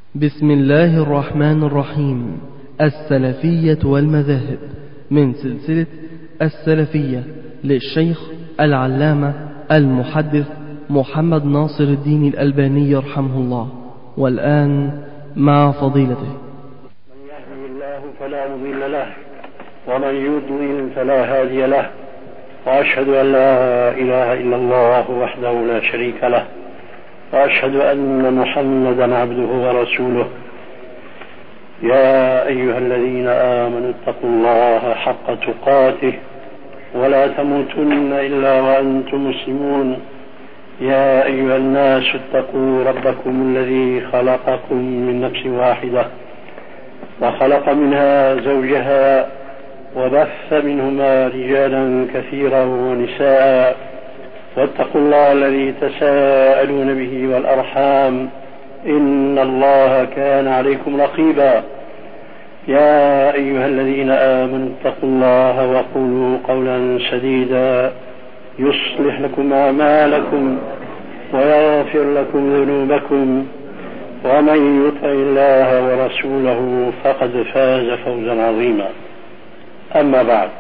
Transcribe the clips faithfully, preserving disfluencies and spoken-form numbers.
بسم الله الرحمن الرحيم. السلفية والمذاهب من سلسلة السلفية للشيخ العلامة المحدث محمد ناصر الدين الألباني رحمه الله. والآن مع فضيلته. من يهدي الله فلا مضل له ومن يضلل فلا هادي له، وأشهد أن لا إله إلا الله وحده لا شريك له، وأشهد أن محمدا عبده ورسوله. يا أيها الذين آمنوا اتقوا الله حق تقاته ولا تموتن إلا وأنتم مسلمون. يا أيها الناس اتقوا ربكم الذي خلقكم من نفس واحدة وخلق منها زوجها وبث منهما رجالا كثيرا ونساء، واتقوا الله الذي تساءلون به والأرحام إن الله كان عليكم رقيبا. يا أيها الذين آمنوا اتقوا الله وقولوا قولا سديدا يصلح لكم أعمالكم ويغفر لكم ذنوبكم، ومن يطع الله ورسوله فقد فاز فوزا عظيما. أما بعد،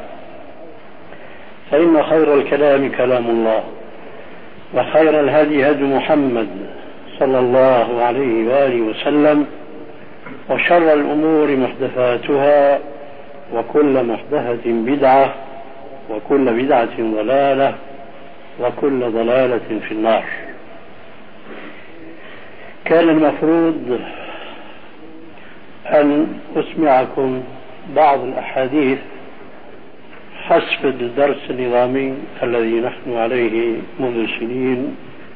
فإن خير الكلام كلام الله، وخير الهدي هدي محمد صلى الله عليه وآله وسلم، وشر الأمور محدثاتها، وكل محدثة بدعة، وكل بدعة ضلالة، وكل ضلالة في النار. كان المفروض أن أسمعكم بعض الأحاديث حسب الدرس النظامي الذي نحن عليه منذ سنين،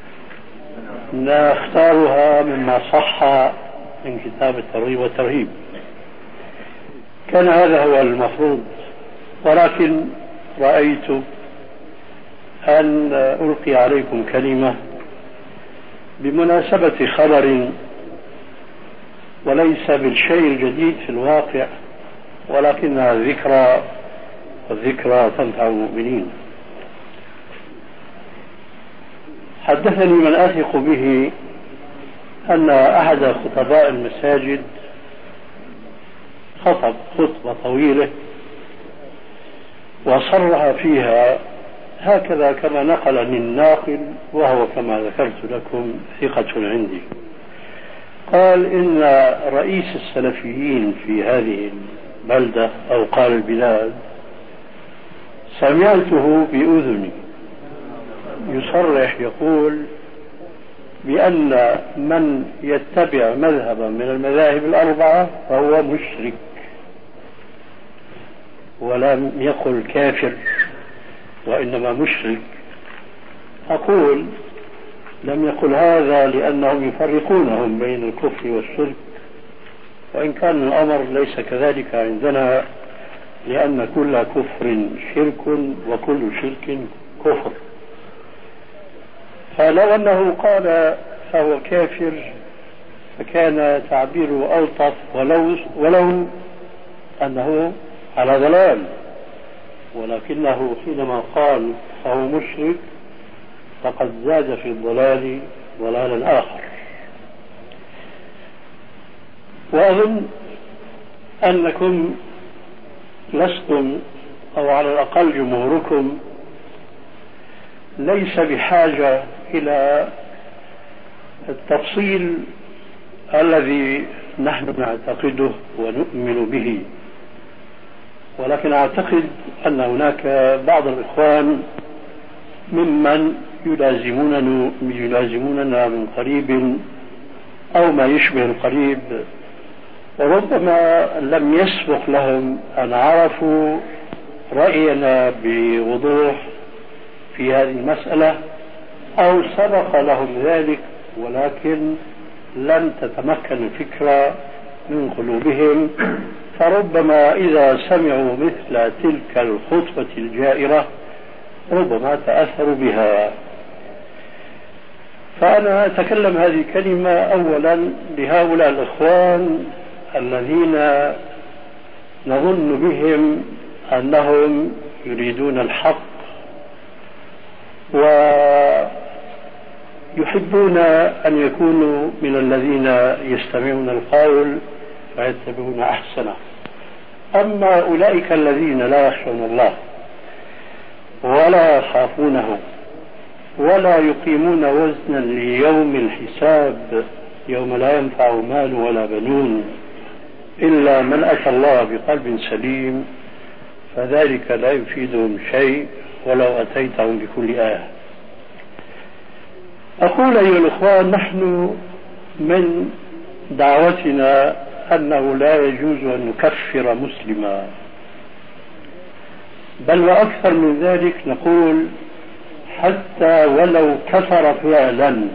نختارها مما صح من كتاب الترغيب والترهيب. كان هذا هو المفروض، ولكن رأيت أن ألقي عليكم كلمة بمناسبة خبر وليس بالشيء الجديد في الواقع، ولكنها ذكرى، والذكرى تنفع المؤمنين. حدثني من أثق به أن أحد خطباء المساجد خطب خطبة طويلة وصرح فيها هكذا كما نقلني الناقل، وهو كما ذكرت لكم ثقة عندي. قال إن رئيس السلفيين في هذه البلدة أو قال البلاد سمعته بأذني يصرح يقول بأن من يتبع مذهبا من المذاهب الأربعة فهو مشرك، ولم يقل كافر وإنما مشرك. أقول لم يقل هذا لأنهم يفرقونهم بين الكفر والشرك، وإن كان الأمر ليس كذلك عندنا، لأن كل كفر شرك وكل شرك كفر. فلو أنه قال فهو كافر فكان تعبيره ألطف، ولو, ولو أنه على ضلال، ولكنه حينما قال فهو مشرك فقد زاد في الضلال ضلالا آخر. وأظن أنكم لستم، أو على الأقل جمهوركم، ليس بحاجة إلى التفصيل الذي نحن نعتقده ونؤمن به، ولكن أعتقد أن هناك بعض الإخوان ممن يلازموننا يلازموننا من قريب أو ما يشبه القريب، وربما لم يسبق لهم أن عرفوا رأينا بوضوح في هذه المسألة، أو سبق لهم ذلك ولكن لم تتمكن الفكرة من قلوبهم، فربما إذا سمعوا مثل تلك الخطبة الجائرة ربما تأثروا بها. فأنا أتكلم هذه الكلمة أولا لهؤلاء الإخوان الذين نظن بهم أنهم يريدون الحق يحبون أن يكونوا من الذين يستمعون القول فيتبعون أحسنه. أما أولئك الذين لا يخشون الله ولا يخافونه ولا يقيمون وزنا ليوم الحساب يوم لا ينفع مال ولا بنون إلا من أتى الله بقلب سليم، فذلك لا يفيدهم شيء ولو أتيتهم بكل آية. أقول أيها الإخوان، نحن من دعوتنا أنه لا يجوز أن نكفر مسلما، بل وأكثر من ذلك نقول حتى ولو كفر فعلا،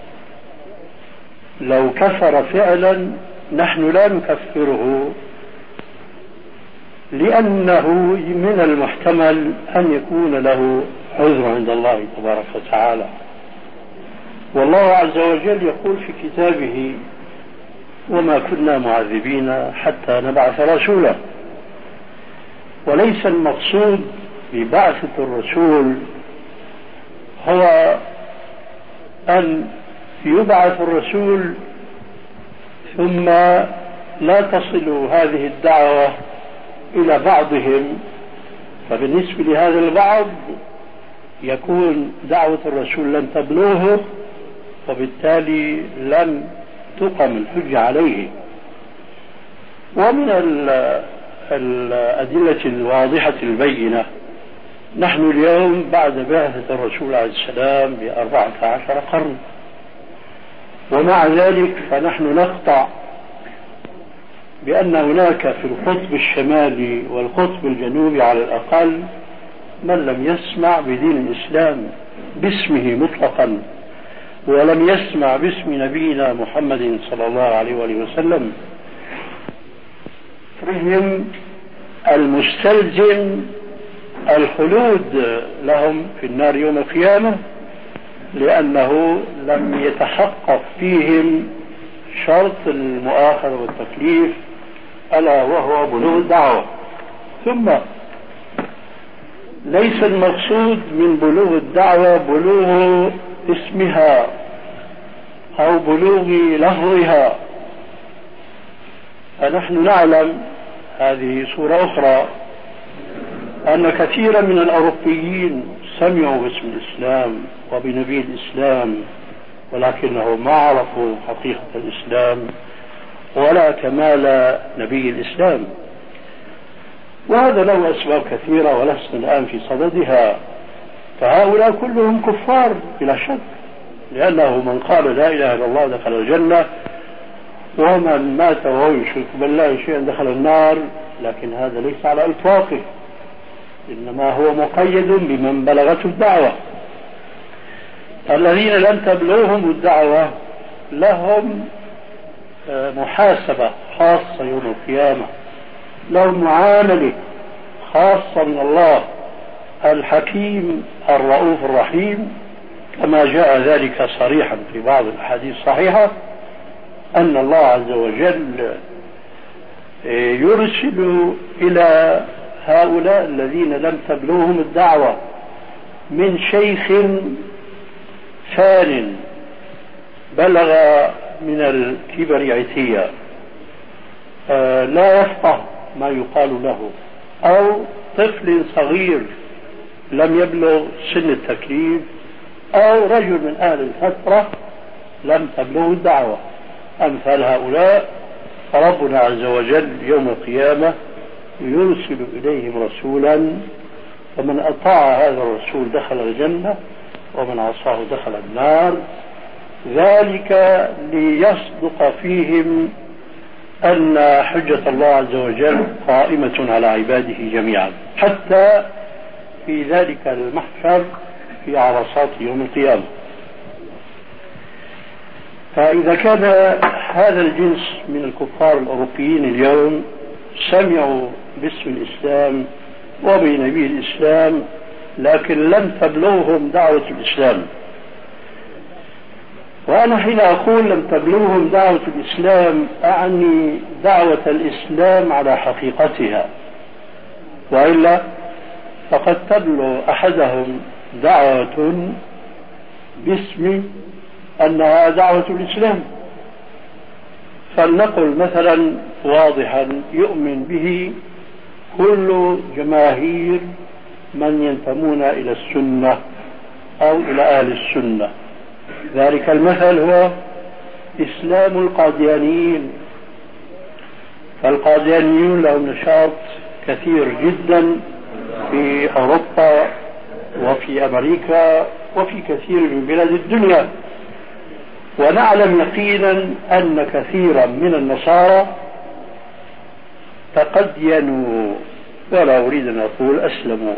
لو كفر فعلا نحن لا نكفره، لأنه من المحتمل أن يكون له عذر عند الله تبارك وتعالى. والله عز وجل يقول في كتابه: وما كنا معذبين حتى نبعث رسولا. وليس المقصود ببعثة الرسول هو أن يبعث الرسول ثم لا تصل هذه الدعوة إلى بعضهم، فبالنسبة لهذا البعض يكون دعوة الرسول لن تبلغه، وبالتالي لن تقم الحجة عليه. ومن الأدلة الواضحة البينة نحن اليوم بعد بعثة الرسول عليه السلام بأربعة عشر قرن، ومع ذلك فنحن نقطع بأن هناك في القطب الشمالي والقطب الجنوبي على الأقل من لم يسمع بدين الإسلام باسمه مطلقا، ولم يسمع باسم نبينا محمد صلى الله عليه وآله وسلم، فهم المستلزم الخلود لهم في النار يوم القيامة، لأنه لم يتحقق فيهم شرط المؤاخذة والتكليف ألا وهو بلوغ الدعوة. ثم ليس المقصود من بلوغ الدعوة بلوغ اسمها أو بلوغ لفظها، فنحن نعلم هذه صورة أخرى أن كثيرا من الأوروبيين سمعوا باسم الإسلام وبنبي الإسلام، ولكنهم ما عرفوا حقيقة الإسلام ولا كمال نبي الإسلام، وهذا له أسباب كثيرة ولسنا الآن في صددها. فهؤلاء كلهم كفار بلا شك، لأنه من قال لا إله إلا الله دخل الجنة، ومن مات وهو يشرك بالله شيئا دخل النار، لكن هذا ليس على إطلاقه، إنما هو مقيد بمن بلغته الدعوة. الذين لم تبلغهم الدعوة لهم محاسبة خاصة يوم القيامة، لهم معاملة خاصة من الله الحكيم الرؤوف الرحيم، كما جاء ذلك صريحا في بعض الأحاديث الصحيحة أن الله عز وجل يرسل إلى هؤلاء الذين لم تبلغهم الدعوة من شيخ فان بلغ من الكبر عتيا لا يفقه ما يقال له، أو طفل صغير لم يبلغ سن التكليف، أو رجل من أهل الفترة لم تبلغ الدعوة. أمثال هؤلاء فربنا عز وجل يوم القيامة يرسل إليهم رسولا، فمن أطاع هذا الرسول دخل الجنة ومن عصاه دخل النار، ذلك ليصدق فيهم أن حجة الله عز وجل قائمة على عباده جميعا، حتى في ذلك المحشر في عرصات يوم القيامة. فإذا كان هذا الجنس من الكفار الأوروبيين اليوم سمعوا باسم الإسلام وبنبي الإسلام لكن لم تبلغهم دعوة الإسلام، وأنا حين أقول لم تبلغهم دعوة الإسلام أعني دعوة الإسلام على حقيقتها، وإلا فقد تبلغ أحدهم دعوة باسم أنها دعوة الإسلام. فلنقل مثلا واضحا يؤمن به كل جماهير من ينتمون إلى السنة أو إلى أهل السنة. ذلك المثل هو إسلام القاديانيين. فالقاديانيون لهم نشاط كثير جدا في أوروبا وفي أمريكا وفي كثير من بلاد الدنيا، ونعلم يقينا أن كثيرا من النصارى تقدينوا، ولا أريد أن أقول أسلموا،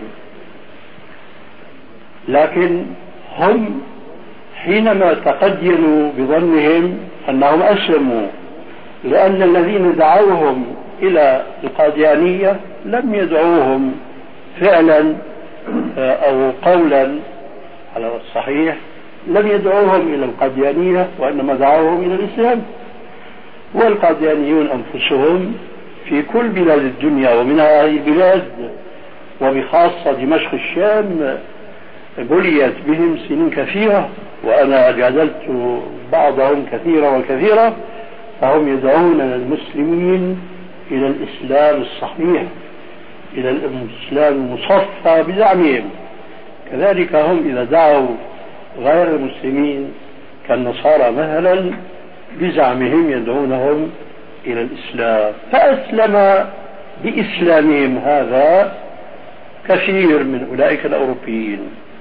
لكن هم حينما تقدينوا بظنهم أنهم أسلموا، لأن الذين دعوهم إلى القاديانية لم يدعوهم فعلا أو قولا على الصحيح، لم يدعوهم إلى القاديانية، وإنما دعوهم إلى الإسلام. والقاديانيون أنفسهم في كل بلاد الدنيا ومنها هذه البلاد وبخاصة دمشق الشام بليت بهم سنين كثيرة، وأنا جادلت بعضهم كثيرا وكثيرا، فهم يدعون المسلمين إلى الإسلام الصحيح، إلى الإسلام المصفى بزعمهم. كذلك هم إذا دعوا غير المسلمين كالنصارى مثلا بزعمهم يدعونهم إلى الإسلام، فأسلم بإسلامهم هذا كثير من أولئك الأوروبيين.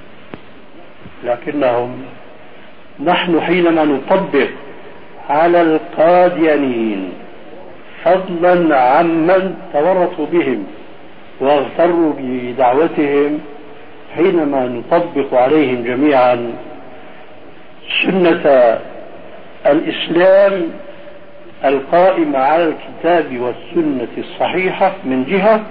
لكنهم نحن حينما نطبق على القاديانيين فضلا عمن تورطوا بهم واغتروا بدعوتهم، حينما نطبق عليهم جميعا سنة الإسلام القائمة على الكتاب والسنة الصحيحة من جهة،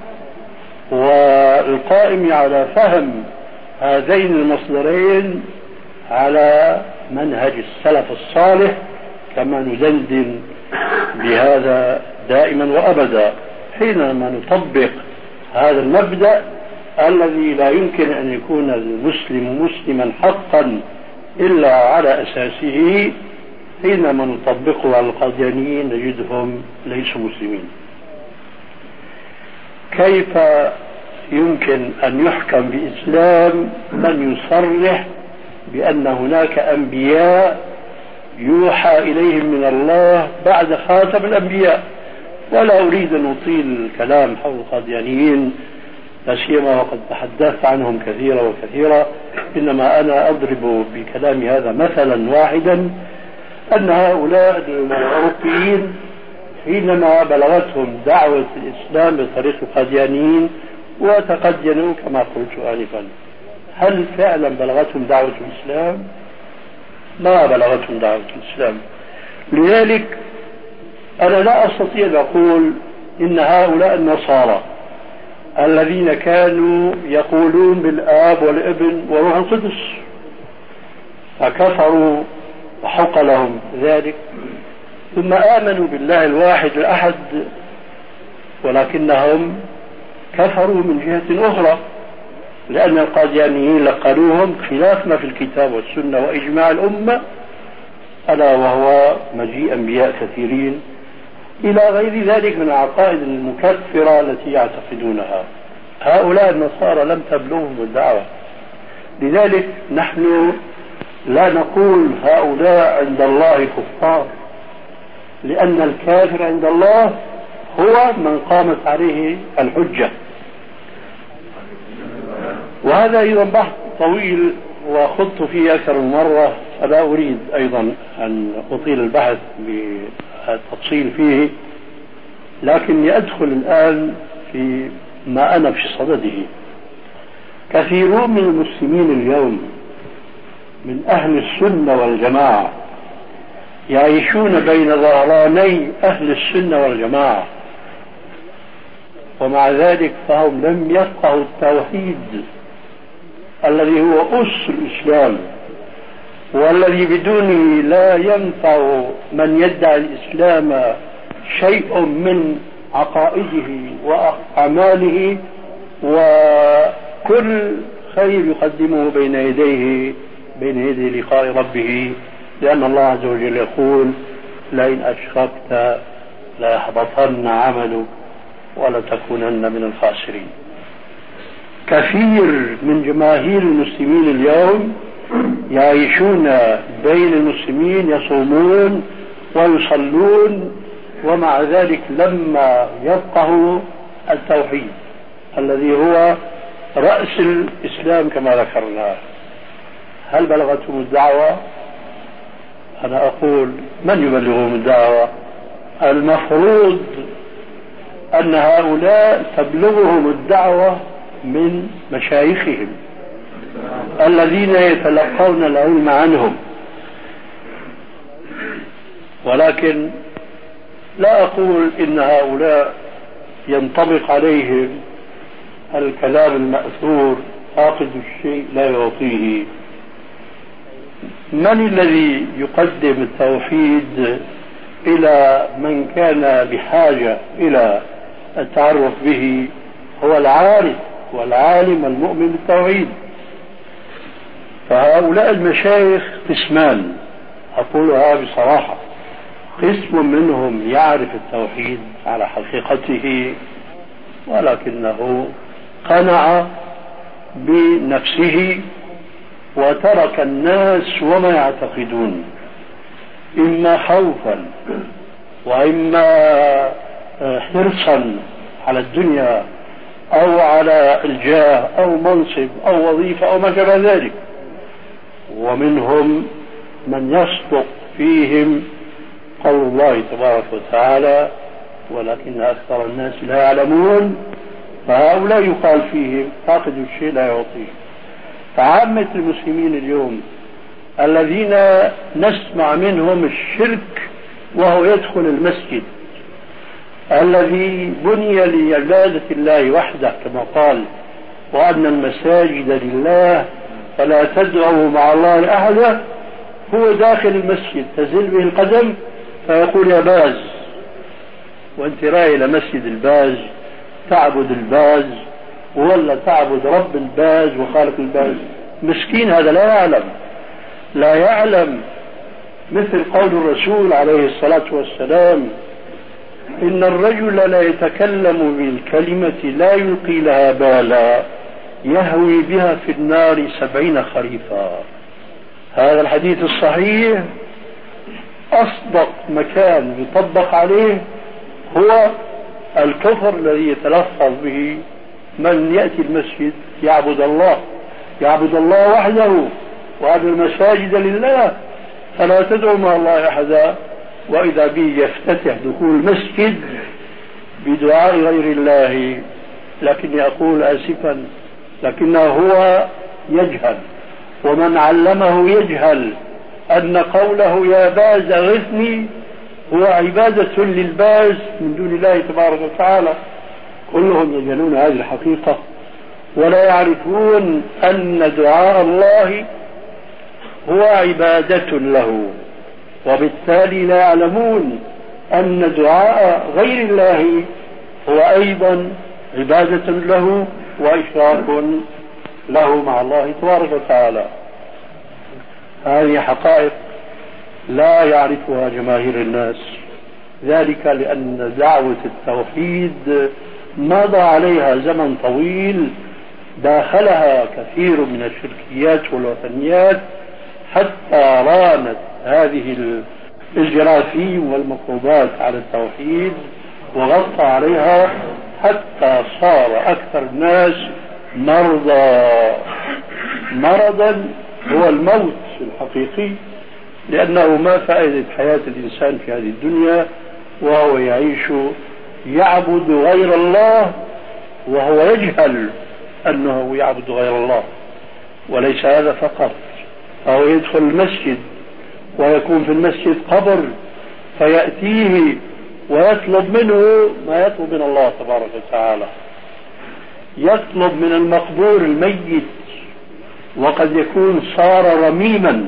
والقائم على فهم هذين المصدرين على منهج السلف الصالح، كما ندندن بهذا دائما وأبدا. حينما نطبق هذا المبدأ الذي لا يمكن أن يكون المسلم مسلما حقا إلا على أساسه، حينما نطبقه على القاديانيين نجدهم ليسوا مسلمين. كيف يمكن أن يحكم بإسلام من يصرح بأن هناك أنبياء يوحى إليهم من الله بعد خاتم الأنبياء؟ ولا أريد أن أطيل الكلام حول القاديانيين، لا سيما وقد تحدثت عنهم كثيرا وكثيرا، إنما أنا أضرب بكلامي هذا مثلا واحدا، أن هؤلاء الأوروبيين حينما بلغتهم دعوة الإسلام بطريق القاديانيين وتقدموا كما قلت آنفا، هل فعلا بلغتهم دعوة الإسلام؟ ما بلغتهم دعوة الإسلام. لذلك أنا لا أستطيع أن أقول إن هؤلاء النصارى الذين كانوا يقولون بالآب والابن وروح القدس فكفروا وحق لهم ذلك، ثم آمنوا بالله الواحد الأحد، ولكنهم كفروا من جهة أخرى، لأن القاديانيين لقنوهم خلاف ما في الكتاب والسنة وإجماع الأمة، ألا وهو مجيء أنبياء كثيرين إلى غير ذلك من العقائد المكفرة التي يعتقدونها. هؤلاء النصارى لم تبلغهم الدعوة، لذلك نحن لا نقول هؤلاء عند الله كفار، لأن الكافر عند الله هو من قامت عليه الحجة. وهذا أيضا بحث طويل وخضت فيه أكثر من مرة، فلا أريد أيضا أن أطيل البحث بالتفصيل فيه، لكني أدخل الآن في ما أنا في صدده. كثيرون من المسلمين اليوم من أهل السنة والجماعة يعيشون بين ظهراني أهل السنة والجماعة، ومع ذلك فهم لم يفقهوا التوحيد الذي هو أس الإسلام، والذي بدونه لا ينفع من يدعي الإسلام شيء من عقائده وأعماله، وكل خير يقدمه بين يديه بين يدي لقاء ربه لأن الله عز وجل يقول لئن أشركت ليحبطن عملك ولتكونن من الخاسرين. كثير من جماهير المسلمين اليوم يعيشون بين المسلمين، يصومون ويصلون، ومع ذلك لما يفقهوا التوحيد الذي هو رأس الإسلام كما ذكرنا، هل بلغتهم الدعوة؟ أنا أقول من يبلغهم الدعوة؟ المفروض أن هؤلاء تبلغهم الدعوة من مشايخهم الذين يتلقون العلم عنهم. ولكن لا أقول إن هؤلاء ينطبق عليهم الكلام المأثور فاقد الشيء لا يعطيه. من الذي يقدم التوحيد إلى من كان بحاجة إلى التعرف به؟ هو العارف والعالم المؤمن بالتوحيد. فهؤلاء المشايخ قسمان، أقولها بصراحة: قسم منهم يعرف التوحيد على حقيقته ولكنه قنع بنفسه وترك الناس وما يعتقدون، إما خوفا وإما حرصا على الدنيا أو على الجاه أو منصب أو وظيفة أو ما شابه ذلك. ومنهم من يصدق فيهم قول الله تبارك وتعالى: ولكن أكثر الناس لا يعلمون. فهؤلاء يقال فيهم فاقد الشيء لا يعطيه. فعامة المسلمين اليوم الذين نسمع منهم الشرك وهو يدخل المسجد الذي بني لعبادة الله وحده كما قال: وأن المساجد لله فلا تدعوا مع الله أحدا، هو داخل المسجد تزل به القدم فيقول: يا باز، وانت رايح إلى مسجد الباز تعبد الباز ولا تعبد رب الباز وخالق الباز؟ مسكين، هذا لا يعلم لا يعلم مثل قول الرسول عليه الصلاة والسلام: إن الرجل لا يتكلم بالكلمة لا يلقي لها بالا يهوي بها في النار سبعين خريفا. هذا الحديث الصحيح أصدق مكان يطبق عليه هو الكفر الذي يتلفظ به من يأتي المسجد يعبد الله يعبد الله وحده، وأن المساجد لله فلا تدعو مع الله أحدا. وإذا به يفتتح دخول المسجد بدعاء غير الله. لكن أقول آسفا، لكنه هو يجهل، ومن علمه يجهل أن قوله يا باز أغثني هو عبادة للباز من دون الله تبارك وتعالى. كلهم يجهلون هذه الحقيقة ولا يعرفون أن دعاء الله هو عبادة له، وبالتالي لا يعلمون أن دعاء غير الله هو أيضا عبادة له وإشراك له مع الله تبارك وتعالى. هذه حقائق لا يعرفها جماهير الناس، ذلك لأن دعوة التوحيد مضى عليها زمن طويل داخلها كثير من الشركيات والوثنيات حتى رانت هذه الجراثيم والميكروبات على التوحيد وغطى عليها حتى صار أكثر الناس مرضى. مرضا هو الموت الحقيقي، لأنه ما فائدة حياة الإنسان في هذه الدنيا وهو يعيش يعبد غير الله وهو يجهل أنه يعبد غير الله. وليس هذا فقط، أو يدخل المسجد ويكون في المسجد قبر فيأتيه ويطلب منه ما يطلب من الله تبارك وتعالى. يطلب من المقبور الميت وقد يكون صار رميما،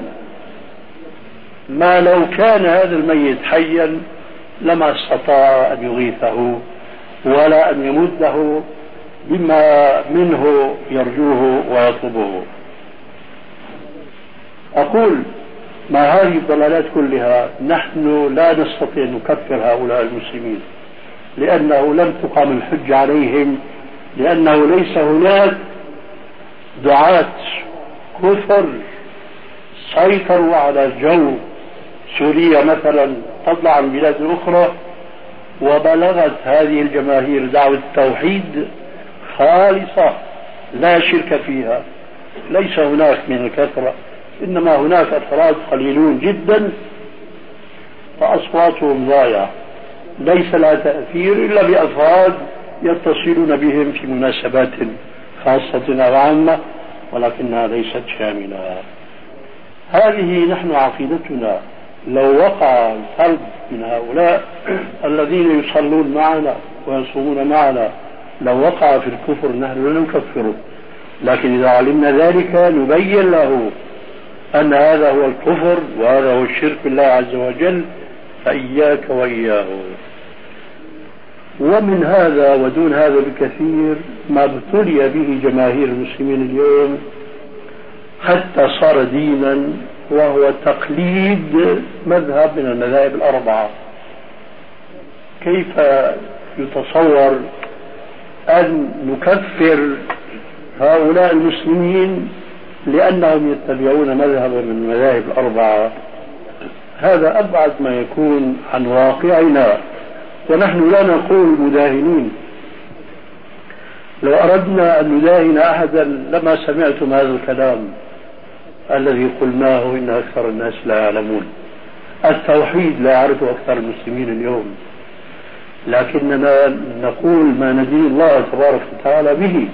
ما لو كان هذا الميت حيا لما استطاع أن يغيثه ولا أن يمده بما منه يرجوه ويطلبه. أقول مع هذه الضلالات كلها نحن لا نستطيع أن نكفر هؤلاء المسلمين، لأنه لم تقام الحج عليهم، لأنه ليس هناك دعاة كفر سيطروا على جو سوريا مثلا فضلا عن بلاد أخرى وبلغت هذه الجماهير دعوة التوحيد خالصة لا شرك فيها. ليس هناك من الكثرة، إنما هناك أفراد قليلون جدا فأصواتهم ضايعة، ليس لها تأثير إلا بأفراد يتصلون بهم في مناسبات خاصة أو عامة، ولكنها ليست شاملة. هذه نحن عقيدتنا. لو وقع الفرد من هؤلاء الذين يصلون معنا ويصومون معنا لو وقع في الكفر نحن لا نكفره، لكن إذا علمنا ذلك نبين له أن هذا هو الكفر وهذا هو الشرك بالله عز وجل، فإياك وإياه. ومن هذا ودون هذا بكثير ما ابتلي به جماهير المسلمين اليوم حتى صار دينا، وهو تقليد مذهب من المذاهب الأربعة. كيف يتصور أن نكفر هؤلاء المسلمين لأنهم يتبعون مذهبا من المذاهب الأربعة؟ هذا أبعد ما يكون عن واقعنا، ونحن لا نقول مداهنين. لو أردنا أن نداهن أحدا لما سمعتم هذا الكلام الذي قلناه إن أكثر الناس لا يعلمون. التوحيد لا يعرفه أكثر المسلمين اليوم، لكننا نقول ما ندين الله تبارك وتعالى به.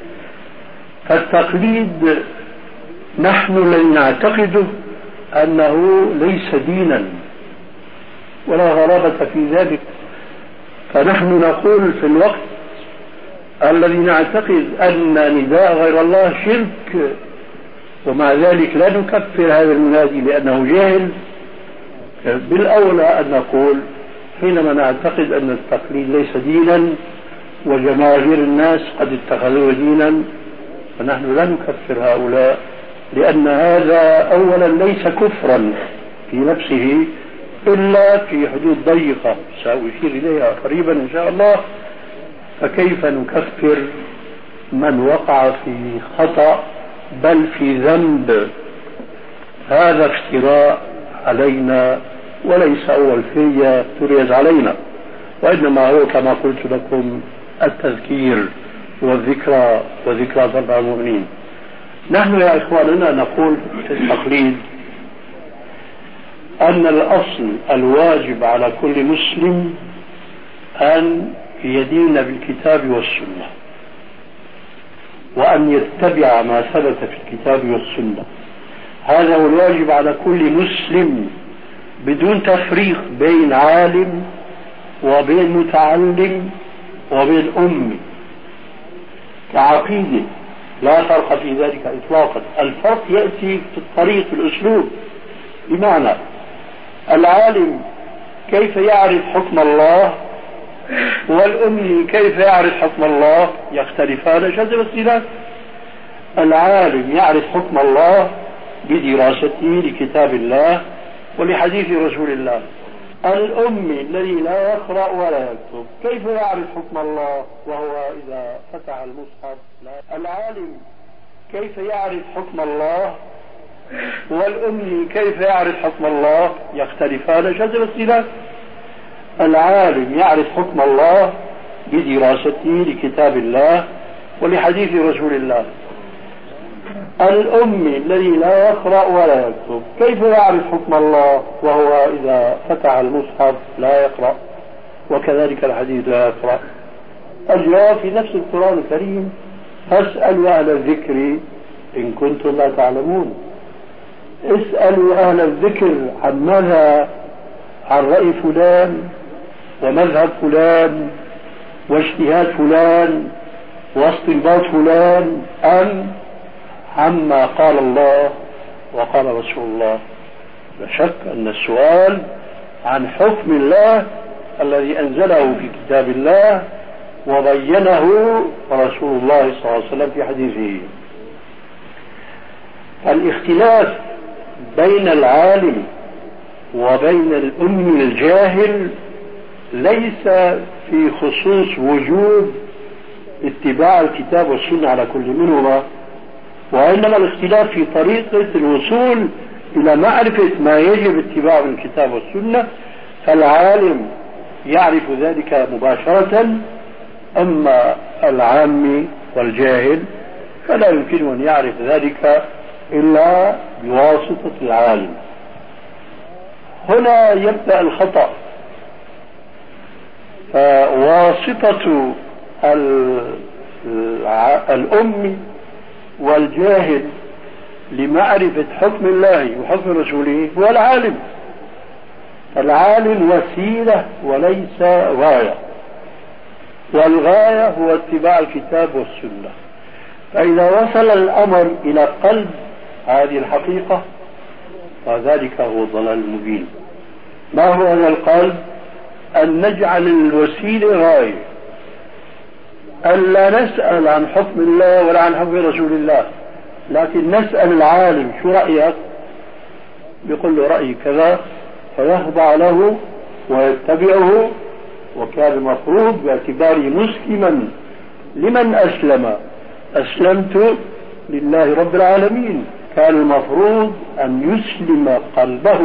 فالتقليد نحن الذي نعتقده أنه ليس دينا ولا غرابة في ذلك. فنحن نقول في الوقت الذي نعتقد أن نداء غير الله شرك، ومع ذلك لا نكفر هذا المنادي لأنه جاهل، بالأولى أن نقول حينما نعتقد أن التقليد ليس دينا وجماهير الناس قد اتخذوه دينا فنحن لا نكفر هؤلاء، لأن هذا أولا ليس كفرا في نفسه إلا في حدود ضيقة سأشير إليها قريبا إن شاء الله. فكيف نكفر من وقع في خطأ بل في ذنب؟ هذا افتراء علينا وليس أول فرية تريد علينا، وإنما هو كما قلت لكم التذكير والذكرى وذكرى تنفع المؤمنين. نحن يا إخواننا نقول في التقليد أن الأصل الواجب على كل مسلم أن يدين بالكتاب والسنة، وأن يتبع ما ثبت في الكتاب والسنة. هذا هو الواجب على كل مسلم بدون تفريق بين عالم وبين متعلم وبين أمي كعقيدة، لا فرق في ذلك إطلاقا. الفرق يأتي في الطريق في الأسلوب، بمعنى العالم كيف يعرف حكم الله والأمي كيف يعرف حكم الله يختلفان شد الاختلاف. العالم يعرف حكم الله بدراسته لكتاب الله ولحديث رسول الله. الأمي الذي لا يقرأ ولا يكتب كيف يعرف حكم الله وهو إذا فتح المصحف لا. العالم كيف يعرف حكم الله والأمي كيف يعرف حكم الله يختلفان شد الاختلاف. العالم يعرف حكم الله بدراسته لكتاب الله ولحديث رسول الله. الأمي الذي لا يقرأ ولا يكتب كيف يعرف حكم الله وهو إذا فتح المصحف لا يقرأ، وكذلك الحديث لا يقرأ. الجواب في نفس القرآن الكريم: فاسألوا أهل الذكر إن كنتم لا تعلمون. اسألوا أهل الذكر عن ماذا؟ عن رأي فلان ومذهب فلان واجتهاد فلان واستنباط فلان، أم عما قال الله وقال رسول الله. لا شك أن السؤال عن حكم الله الذي أنزله في كتاب الله وبينه رسول الله صلى الله عليه وسلم في حديثه. الاختلاف بين العالم وبين الأم الجاهل ليس في خصوص وجوب اتباع الكتاب والسنة على كل منهما، وإنما الاختلاف في طريقة الوصول إلى معرفة ما يجب اتباعه من الكتاب والسنة. فالعالم يعرف ذلك مباشرة، أما العام والجاهل فلا يمكن أن يعرف ذلك إلا بواسطة العالم. هنا يبدأ الخطأ. فواسطة الأم والجاهل لمعرفة حكم الله وحكم رسوله هو العالم. العالم وسيلة وليس غاية، والغاية هو اتباع الكتاب والسنة. فإذا وصل الأمر إلى قلب هذه الحقيقة فذلك هو الضلال المبين. ما هو هذا القلب؟ أن نجعل الوسيلة غاية، أن لا نسأل عن حكم الله ولا عن حكم رسول الله، لكن نسأل العالم شو رأيك؟ بيقول له رأيي كذا، فيخضع له ويتبعه. وكان المفروض باعتباره مسلما لمن أسلم، أسلمت لله رب العالمين، كان المفروض أن يسلم قلبه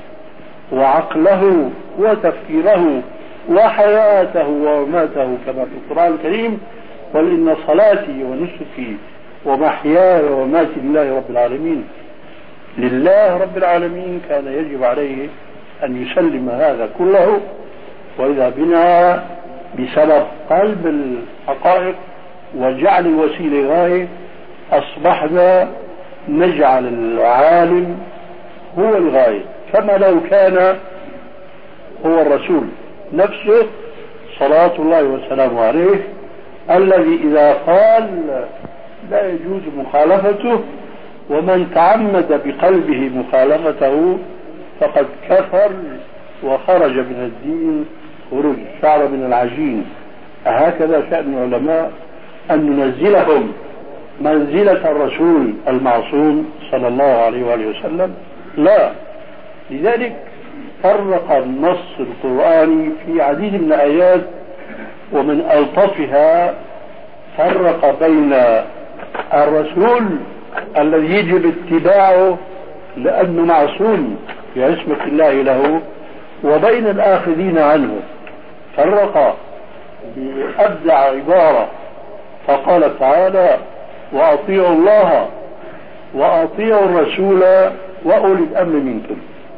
وعقله وتفكيره وحياته ومماته كما في القرآن الكريم: قل إن صلاتي ونسكي ومحياي ومماتي لله رب العالمين. لله رب العالمين كان يجب عليه أن يسلم هذا كله. وإذا بنا بسبب قلب الحقائق وجعل الوسيلة غاية أصبحنا نجعل العالم هو الغاية، كما لو كان هو الرسول نفسه صلاة الله وسلامه عليه، الذي إذا قال لا يجوز مخالفته، ومن تعمد بقلبه مخالفته فقد كفر وخرج من الدين خروج الشعر من العجين. هكذا شأن العلماء أن ننزلهم منزلة الرسول المعصوم صلى الله عليه وآله وسلم؟ لا. لذلك فرق النص القرآني في عديد من الآيات، ومن ألطفها فرق بين الرسول الذي يجب اتباعه لأنه معصوم بعصمة الله له، وبين الآخذين عنه. فرق بأبدع عبارة فقال تعالى: وأطيعوا الله وأطيعوا الرسول وأولي الأمر منكم.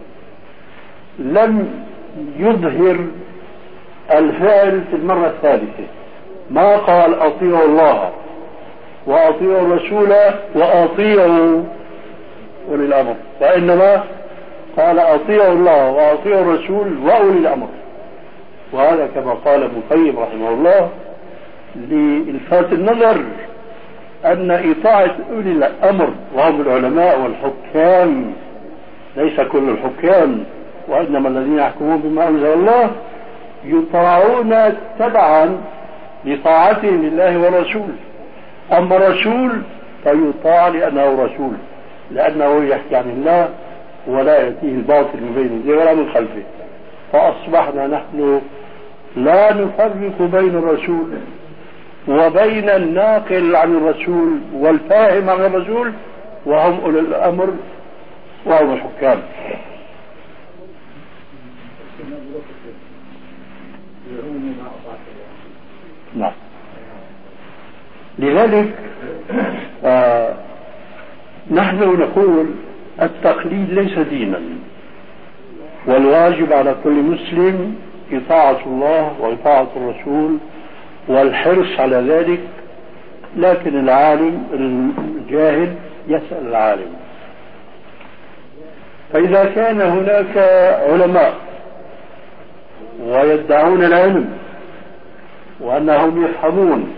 لم يظهر الفعل في المرة الثالثة، ما قال أطيعوا الله وأطيعوا الرسول وأطيعوا أولي الأمر، وإنما قال أطيعوا الله وأطيعوا الرسول وأولي الأمر. وهذا كما قال ابن القيم رحمه الله لإلفات النظر أن إطاعة أولي الأمر وهم العلماء والحكام، ليس كل الحكام وإنما الذين يحكمون بما أنزل الله، يطاعون تبعا لطاعتهم لله والرسول. أما الرسول فيطاع لأنه رسول، لأنه يحكي عن الله ولا يأتيه الباطل من بين يديه ولا من خلفه. فأصبحنا نحن لا نفرق بين الرسول وبين الناقل عن الرسول والفاهم عن الرسول، وهم أولي الأمر وهم الحكام. نعم. لذلك آه نحن نقول التقليد ليس دينا، والواجب على كل مسلم إطاعة الله وإطاعة الرسول والحرص على ذلك. لكن العالم الجاهل يسأل العالم. فإذا كان هناك علماء ويدعون العلم وأنهم يفهمون،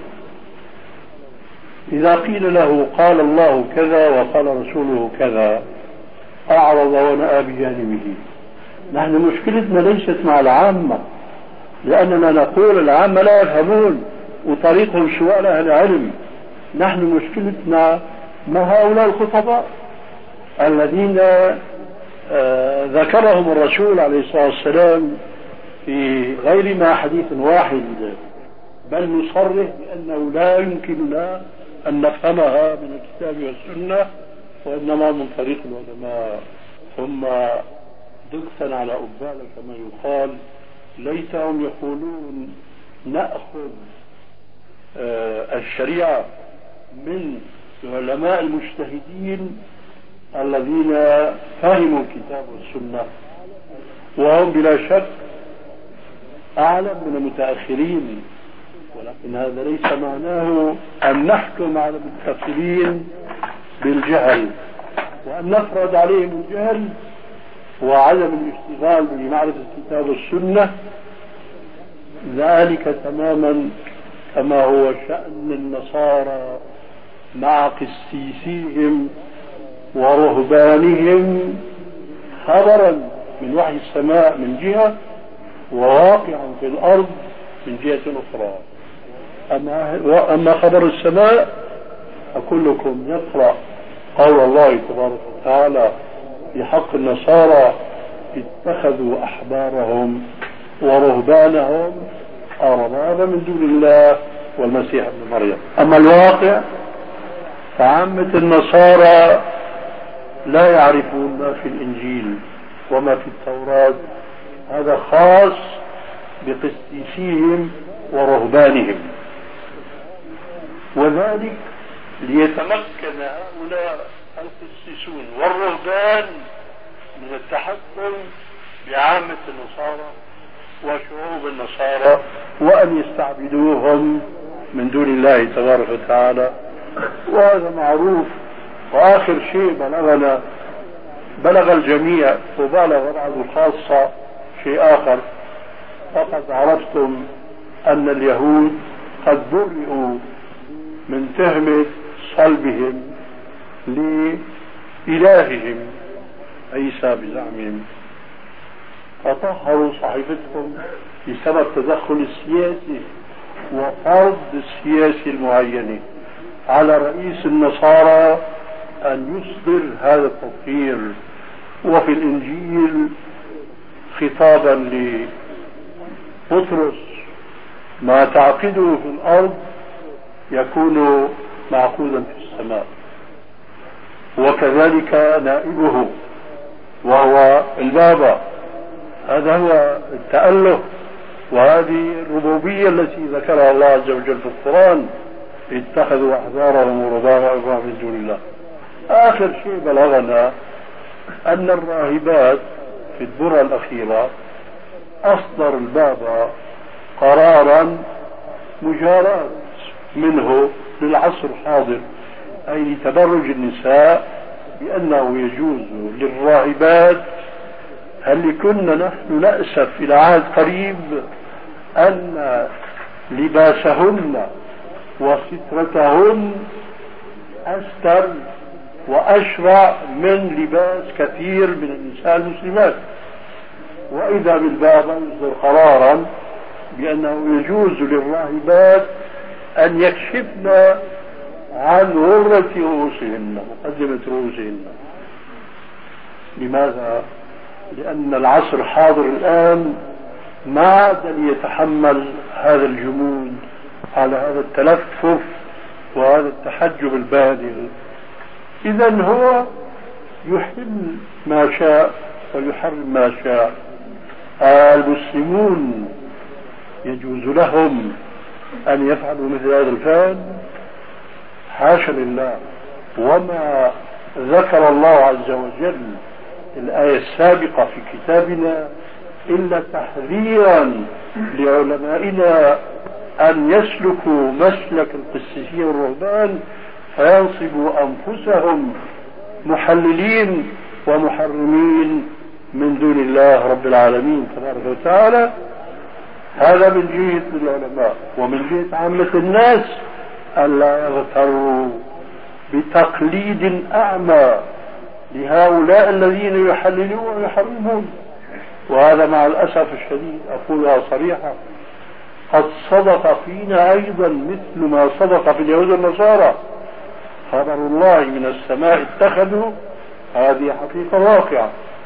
إذا قيل له قال الله كذا وقال رسوله كذا أعرض ونأى بجانبه. نحن مشكلتنا ليست مع العامة، لأننا نقول العامة لا يفهمون وطريقهم سؤال أهل العلم. نحن مشكلتنا مع هؤلاء الخطباء الذين آه ذكرهم الرسول عليه الصلاة والسلام في غير ما حديث واحد، بل نصرح بأنه لا يمكننا أن نفهمها من الكتاب والسنة وإنما من طريق العلماء. ثم دكسا على أبال كما يقال، ليتهم يقولون نأخذ آه الشريعة من العلماء المجتهدين الذين فهموا الكتاب والسنة، وهم بلا شك أعلم من المتأخرين، ولكن هذا ليس معناه أن نحكم على المتأخرين بالجهل وأن نفرض عليهم الجهل وعدم الاشتغال بمعرفة الكتاب والسنة. ذلك تماما كما هو شأن النصارى مع قسيسيهم ورهبانهم، خبرا من وحي السماء من جهة وواقعا في الأرض من جهة أخرى. أما, أما خبر السماء فكلكم يقرأ قول الله تبارك وتعالى في حق النصارى اتخذوا أحبارهم ورهبانهم أربابا من دون الله والمسيح ابن مريم. أما الواقع فعامة النصارى لا يعرفون ما في الإنجيل وما في التوراة، هذا خاص بقسيسيهم ورهبانهم، وذلك ليتمكن هؤلاء القسيسون والرهبان من التحكم بعامة النصارى وشعوب النصارى وأن يستعبدوهم من دون الله تبارك وتعالى، وهذا معروف. وآخر شيء بلغنا بلغ الجميع وبلغ بعض الخاصة شيء آخر، فقد عرفتم أن اليهود قد برئوا من تهمة صلبهم لإلههم عيسى بزعمهم، فطهروا صحيفتهم بسبب تدخل السياسي وفرض السياسي المعين على رئيس النصارى أن يصدر هذا التطهير. وفي الإنجيل خطابا لبطرس: ما تعقده في الأرض يكون معقودا في السماء. وكذلك نائبه وهو البابا، هذا هو التأله، وهذه الربوبية التي ذكرها الله عز وجل في القرآن: اتخذوا أحبارهم ورهبانهم من دون الله. آخر شيء بلغنا أن الراهبات في الدرة الأخيرة أصدر البابا قرارا مجاراة منه للعصر الحاضر، أي لتبرج النساء، بأنه يجوز للراهبات، هل كنا نحن نأسف إلى عهد قريب أن لباسهن وسترتهن أستر وأشرع من لباس كثير من النساء المسلمات. وإذا بالبابا يصدر قرارا بأنه يجوز للراهبات أن يكشفن عن غرة رؤوسهن، مقدمة رؤوسهن. لماذا؟ لأن العصر الحاضر الآن ما عاد ليتحمل هذا الجمود على هذا التلفف وهذا التحجب البالغ. إذن هو يحل ما شاء ويحرم ما شاء. المسلمون يجوز لهم أن يفعلوا مثل هذا الفعل؟ حاشا لله. وما ذكر الله عز وجل الآية السابقة في كتابنا إلا تحذيرا لعلمائنا أن يسلكوا مسلك القسيسية والرهبان فينصبوا أنفسهم محللين ومحرمين من دون الله رب العالمين تبارك وتعالى. هذا من جهة العلماء. ومن جهة عامة الناس ألا يغتروا بتقليد أعمى لهؤلاء الذين يحللون ويحرمون. وهذا مع الأسف الشديد أقولها صريحة قد صدق فينا أيضا مثل ما صدق في اليهود والنصارى. خبر الله من السماء اتخذوا، هذه حقيقة واقعة.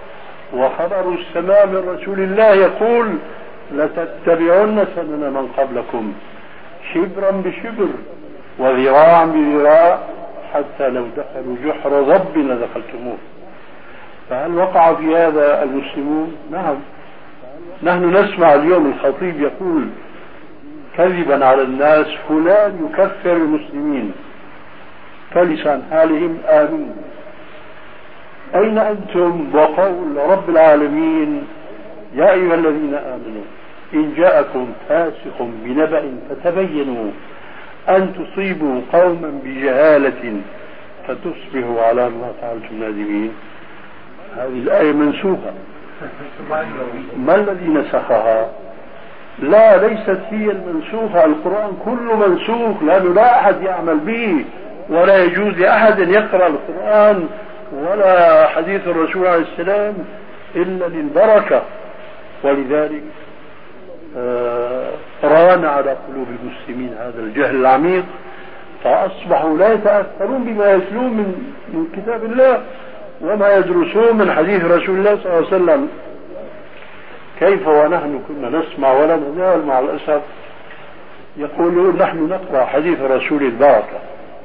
وخبر السماء من رسول الله يقول لتتبعن سنن من قبلكم شبرا بشبر وذراعا بذراع حتى لو دخلوا جحر ضب لدخلتموه. فهل وقع في هذا المسلمون؟ نعم. نحن نسمع اليوم الخطيب يقول كذبا على الناس فلان يكفر المسلمين، فلسان حالهم آمين. أين أنتم وقول رب العالمين يا أيها الذين آمنوا إن جاءكم فاسق بنبأ فتبينوا أن تصيبوا قوما بجهالة فتصبحوا على ما فعلتم نادمين. هذه الآية منسوخة. ما الذي نسخها؟ لا، ليست هي المنسوخة. القرآن كله منسوخ لأنه لا أحد يعمل به، ولا يجوز لأحد أن يقرأ القرآن ولا حديث الرسول عليه السلام إلا للبركة. ولذلك آه ران على قلوب المسلمين هذا الجهل العميق، فأصبحوا لا يتأثرون بما يتلون من, من كتاب الله وما يدرسون من حديث رسول الله صلى الله عليه وسلم. كيف ونحن كنا نسمع ولا نزال مع الأسف يقولون نحن نقرأ حديث رسول البركة،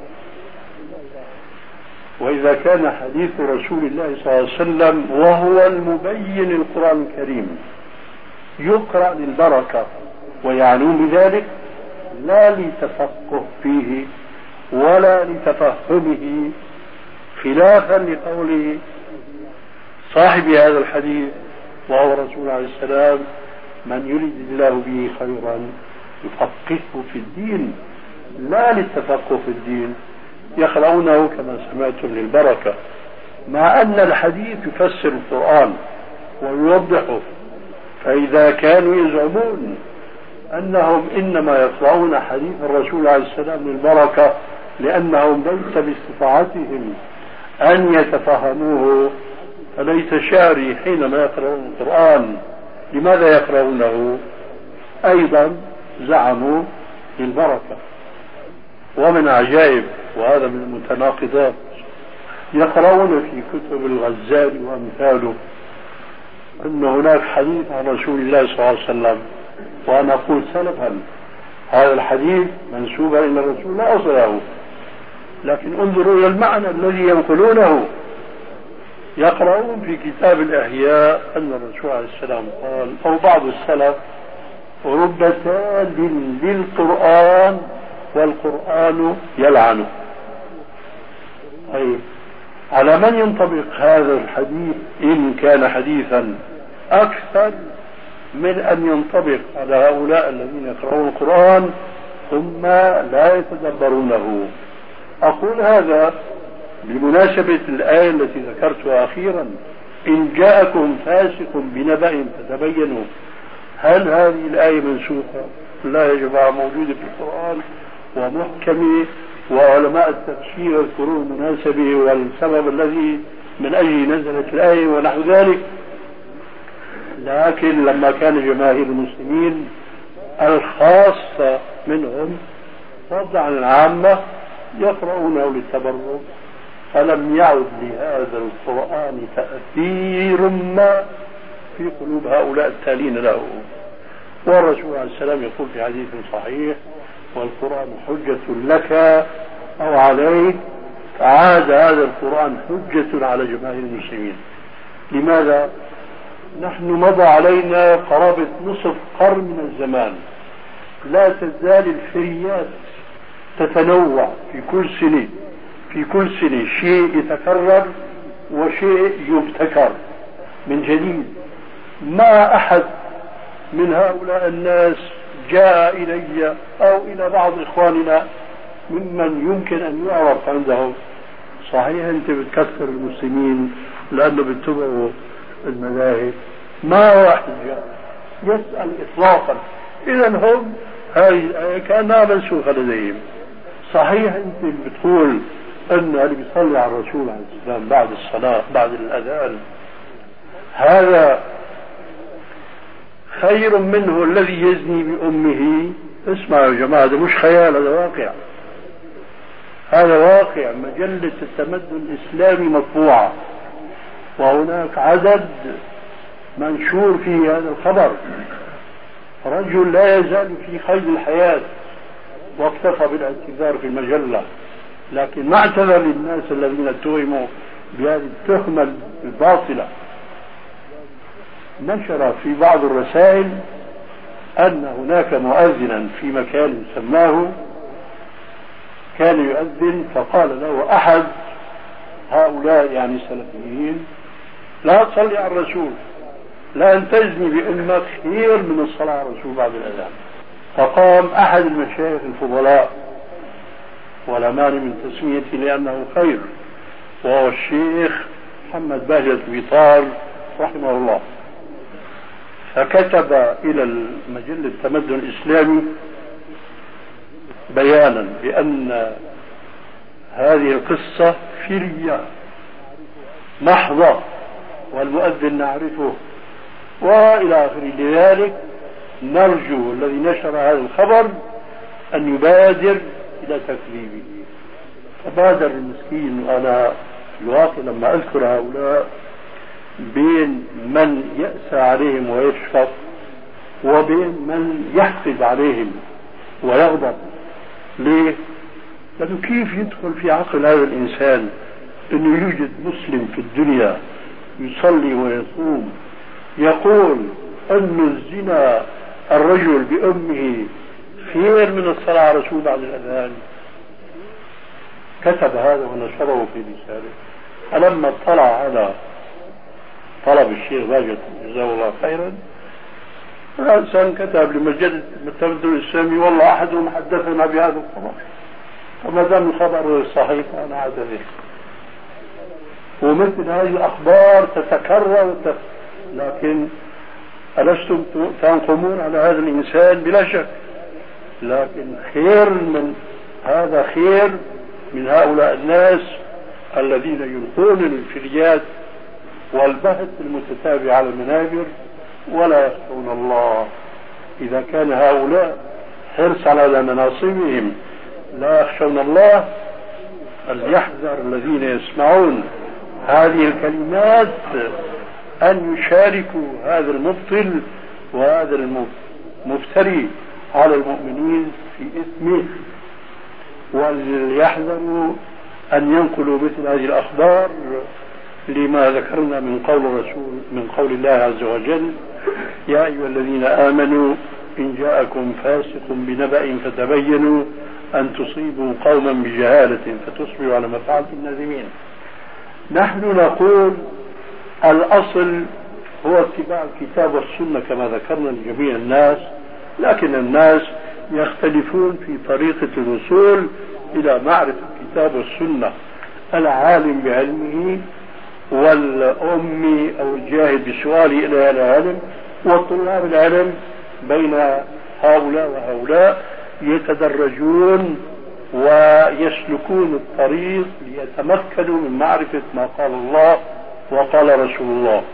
وإذا كان حديث رسول الله صلى الله عليه وسلم وهو المبين القرآن الكريم يقرأ للبركة ويعنون بذلك لا لتفقه فيه ولا لتفهمه، خلافا لقول صاحب هذا الحديث وهو رسول عليه السلام من يريد الله به خيرا يفقهه في الدين، لا للتفقه في الدين. يقرؤونه كما سمعتم للبركة، مع أن الحديث يفسر القرآن ويوضحه. فإذا كانوا يزعمون أنهم إنما يقرؤون حديث الرسول عليه السلام للبركة لأنهم ليس باستطاعتهم أن يتفهموه، فليس شعري حينما يقرؤون القرآن لماذا يقرؤونه؟ أيضا زعموا للبركة. ومن عجائب وهذا من المتناقضات يقرؤون في كتب الغزالي وأمثاله أن هناك حديث عن رسول الله صلى الله عليه وسلم، وأنا أقول سلفا هذا الحديث منسوبا إلى الرسول لا أصل له، لكن انظروا إلى المعنى الذي ينقلونه. يقرؤون في كتاب الأحياء أن الرسول عليه السلام قال أو بعض السلف رب تال للقرآن والقرآن يلعنه. طيب على من ينطبق هذا الحديث إن كان حديثا أكثر من أن ينطبق على هؤلاء الذين يقرؤون القرآن ثم لا يتدبرونه؟ أقول هذا بمناسبة الآية التي ذكرتها أخيرا إن جاءكم فاسق بنبأ فتبينوا. هل هذه الآية منسوخة؟ لا يا جماعة، موجودة في القرآن ومحكمة، وعلماء التفسير يذكرون المناسبة والسبب الذي من أجله نزلت الآية ونحو ذلك. لكن لما كان جماهير المسلمين الخاصة منهم فضلا عن العامة يقرؤونه للتبرك، فلم يعد لهذا القرآن تأثير ما في قلوب هؤلاء التالين له. والرسول عليه السلام يقول في حديث صحيح والقرآن حجة لك أو عليك، فعاد هذا القرآن حجة على جماهير المسلمين. لماذا؟ نحن مضى علينا قرابة نصف قرن من الزمان لا تزال الفريات تتنوع في كل سنة، في كل سنة شيء يتكرر وشيء يبتكر من جديد. ما أحد من هؤلاء الناس جاء إلي أو إلى بعض إخواننا ممن يمكن أن يعرف عندهم صحيح أنت بتكثر المسلمين لأنه بيتبعوا المذاهب، ما واحد جاء يسأل إطلاقا. إذا هم هاي كأنها منسوخة لديهم. صحيح أنت بتقول أن اللي بيصلي على الرسول عليه السلام بعد الصلاة بعد الأذان هذا خير منه الذي يزني بأمه. اسمعوا يا جماعة، هذا مش خيال، هذا واقع، هذا واقع. مجلة التمدن الإسلامي مطبوعة وهناك عدد منشور فيه هذا الخبر، رجل لا يزال في قيد الحياة واكتفى بالاعتذار في المجلة، لكن ما اعتذر للناس الذين اتهموا بهذه التهمة الباطلة. نشر في بعض الرسائل أن هناك مؤذنا في مكان سماه كان يؤذن، فقال له أحد هؤلاء يعني السلفيين: لا تصلي على الرسول، لا أن تجزني بأمك خير من الصلاة على الرسول بعد الأذان. فقام أحد المشايخ الفضلاء، ولا مانع من تسميته لأنه خير، وهو الشيخ محمد بهجة بيطار رحمه الله، فكتب إلى المجلة التمدن الإسلامي بيانا بأن هذه القصة فرية محضة والمؤذن نعرفه وإلى آخره. لذلك نرجو الذي نشر هذا الخبر أن يبادر إلى تكذيبه. فبادر المسكين. أنا في الواقع لما أذكر هؤلاء بين من يأسى عليهم ويشفق وبين من يحقد عليهم ويغضب. ليه؟ لأنه كيف يدخل في عقل هذا الإنسان أنه يوجد مسلم في الدنيا يصلي ويصوم يقول أن الزنا الرجل بأمه خير من الصلاة على رسول بعد الأذان؟ كتب هذا ونشره في رسالة. فلما اطلع على طلب الشيخ باجت جزاه الله خيرا، الإنسان كتب لمجلة التمدن الإسلامي: والله أحدهم حدثنا بهذا الخبر، فما دام الخبر صحيح أنا أعتذر. ومثل هذه الأخبار تتكرر وتت... لكن ألستم تنقمون على هذا الإنسان؟ بلا شك، لكن خير من هذا خير من هؤلاء الناس الذين يلقون الفريات والبحث المتتابع على المنابر ولا يخشون الله. إذا كان هؤلاء حرص على مناصبهم لا يخشون الله، فليحذر الذين يسمعون هذه الكلمات أن يشاركوا هذا المبطل وهذا المفتري على المؤمنين في إثمه، وليحذروا أن ينقلوا مثل هذه الأخبار لما ذكرنا من قول الرسول من قول الله عز وجل: يا أيها الذين آمنوا إن جاءكم فاسق بنبأ فتبينوا أن تصيبوا قوما بجهالة فتصبحوا على ما فعلتم نادمين. نحن نقول الأصل هو اتباع الكتاب والسنة كما ذكرنا لجميع الناس، لكن الناس يختلفون في طريقة الوصول إلى معرفة الكتاب والسنة. العالم بعلمه والأمي أو الجاهل بسؤاله إلى العلم، والطلاب العلم بين هؤلاء وهؤلاء يتدرجون ويسلكون الطريق ليتمكنوا من معرفة ما قال الله وقال رسول الله.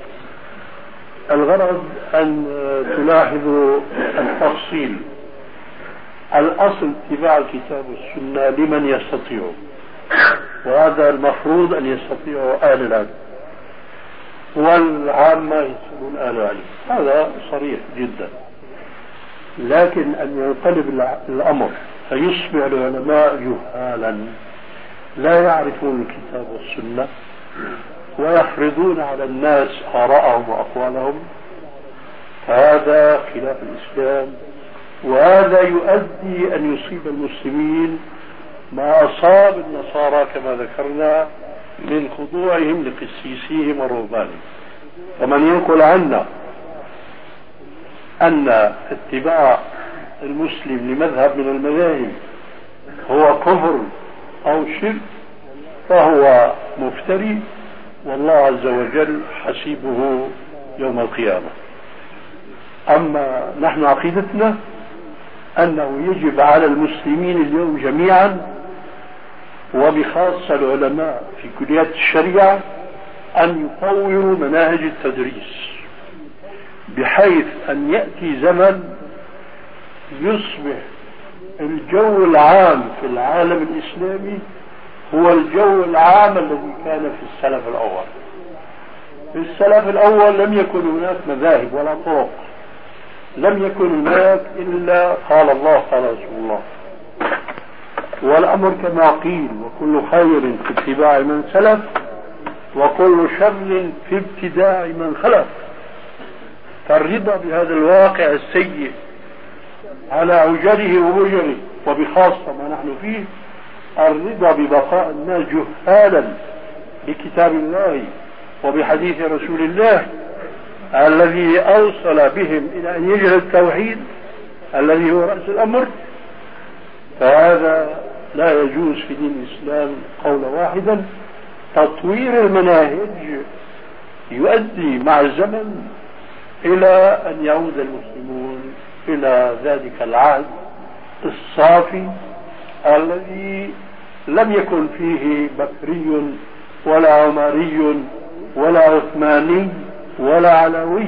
الغرض أن تلاحظوا التفصيل. الأصل اتباع الكتاب والسنة لمن يستطيع، وهذا المفروض أن يستطيعه أهل العلم، والعامة يسألون أهل العلم، هذا صريح جدا. لكن أن ينقلب الأمر فيصبح العلماء جهالا لا يعرفون الكتاب والسنة ويفرضون على الناس آراءهم وأقوالهم، فهذا خلاف الإسلام، وهذا يؤدي أن يصيب المسلمين ما أصاب النصارى كما ذكرنا من خضوعهم لقسيسيهم ورهبانهم. ومن ينقل عنا أن اتباع المسلم لمذهب من المذاهب هو كفر أو شرك فهو مفتري، والله عز وجل حسيبه يوم القيامة. أما نحن عقيدتنا أنه يجب على المسلمين اليوم جميعا وبخاصة العلماء في كليات الشريعة أن يطوروا مناهج التدريس بحيث أن يأتي زمن يصبح الجو العام في العالم الإسلامي هو الجو العام الذي كان في السلف الأول. في السلف الأول لم يكن هناك مذاهب ولا طرق، لم يكن هناك إلا قال الله قال رسول الله، والأمر كما قيل: وكل خير في اتباع من سلف وكل شر في ابتداع من خلف. فالرضا بهذا الواقع السيء على عجله وبجره، وبخاصة ما نحن فيه، الرضا ببقاء الناس جهالا بكتاب الله وبحديث رسول الله الذي أوصل بهم إلى أن يجهل التوحيد الذي هو رأس الأمر، فهذا لا يجوز في دين الإسلام قولا واحدا. تطوير المناهج يؤدي مع الزمن إلى أن يعود المسلمون إلى ذلك العهد الصافي الذي لم يكن فيه بكري ولا عمري ولا عثماني ولا علوي،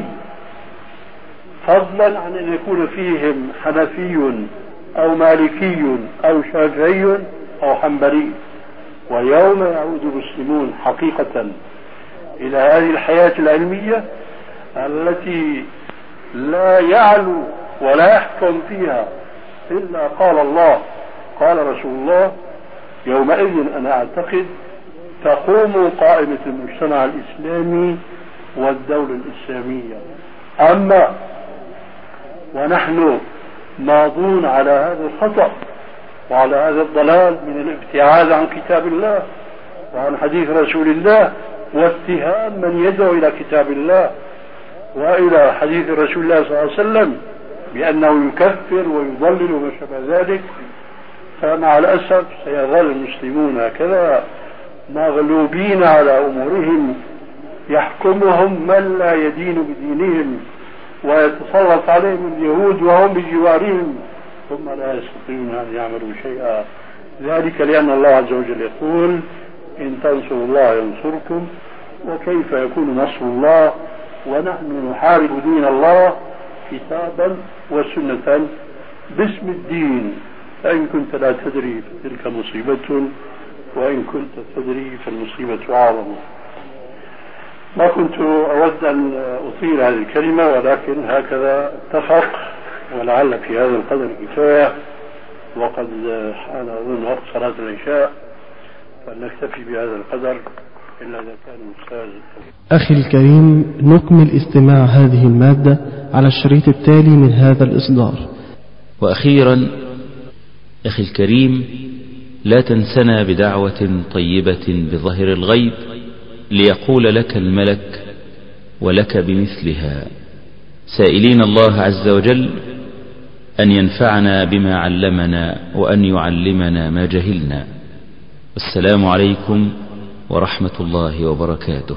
فضلا عن أن يكون فيهم حنفي أو مالكي أو شافعي أو حنبلي. ويوم يعود المسلمون حقيقة إلى هذه الحياة العلمية التي لا يعلو ولا يحكم فيها إلا قال الله قال رسول الله، يومئذ أنا أعتقد تقوم قائمة المجتمع الإسلامي والدولة الإسلامية. أما ونحن ماضون على هذا الخطأ وعلى هذا الضلال من الابتعاد عن كتاب الله وعن حديث رسول الله واتهام من يدعو إلى كتاب الله وإلى حديث رسول الله صلى الله عليه وسلم بأنه يكفر ويضلل وما شابه ذلك، فمع الأسف سيظل المسلمون هكذا مغلوبين على أمورهم، يحكمهم من لا يدين بدينهم ويتسلط عليهم اليهود وهم بجوارهم ثم لا يستطيعون أن يعملوا شيئا. ذلك لأن الله عز وجل يقول: إن تنصروا الله ينصركم، وكيف يكون نصر الله ونحن نحارب دين الله كتابا وسنة باسم الدين؟ فإن كنت لا تدري فتلك مصيبة، وإن كنت تدري فالمصيبة أعظم. ما كنت أود أن أطيل هذه الكلمة، ولكن هكذا اتفق، ولعل في هذا القدر كفاية، وقد حان أظن وقت صلاة العشاء، فلنكتفي بهذا القدر إلا إذا كان الأستاذ. أخي الكريم، نكمل استماع هذه المادة على الشريط التالي من هذا الإصدار. وأخيرا أخي الكريم، لا تنسنا بدعوة طيبة بظهر الغيب ليقول لك الملك ولك بمثلها، سائلين الله عز وجل أن ينفعنا بما علمنا وأن يعلمنا ما جهلنا. السلام عليكم ورحمة الله وبركاته.